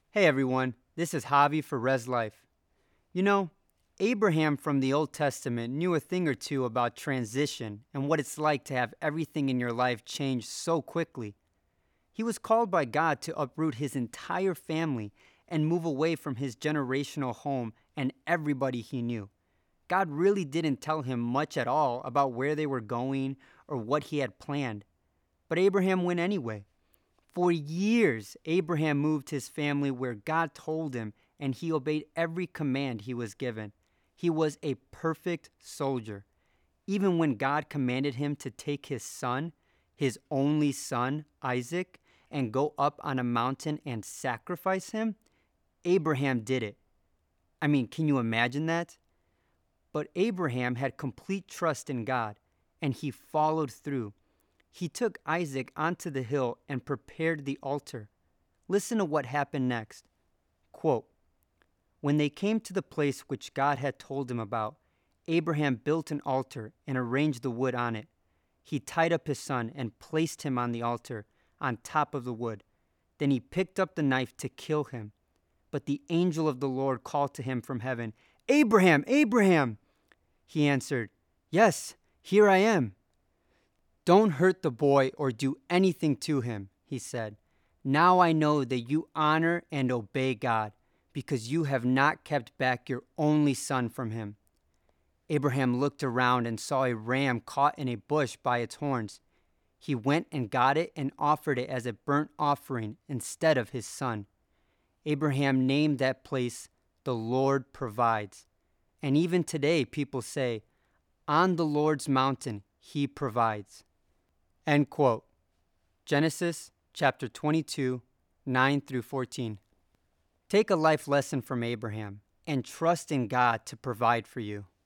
Hey everyone, this is Javi for Res Life. You know, Abraham from the Old Testament knew a thing or two about transition and what it's like to have everything in your life change so quickly. He was called by God to uproot his entire family and move away from his generational home and everybody he knew. God really didn't tell him much at all about where they were going or what he had planned. But Abraham went anyway. For years, Abraham moved his family where God told him, and he obeyed every command he was given. He was a perfect soldier. Even when God commanded him to take his son, his only son, Isaac, and go up on a mountain and sacrifice him, Abraham did it. I mean, can you imagine that? But Abraham had complete trust in God, and he followed through. He took Isaac onto the hill and prepared the altar. Listen to what happened next. Quote, "When they came to the place which God had told him about, Abraham built an altar and arranged the wood on it. He tied up his son and placed him on the altar, on top of the wood. Then he picked up the knife to kill him. But the angel of the Lord called to him from heaven, 'Abraham, Abraham!' He answered, 'Yes, here I am.' 'Don't hurt the boy or do anything to him,' he said. 'Now I know that you honor and obey God, because you have not kept back your only son from him.' Abraham looked around and saw a ram caught in a bush by its horns. He went and got it and offered it as a burnt offering instead of his son. Abraham named that place, 'The Lord Provides.' And even today people say, 'On the Lord's mountain he provides.'" End quote. Genesis chapter 22, 9 through 14. Take a life lesson from Abraham and trust in God to provide for you.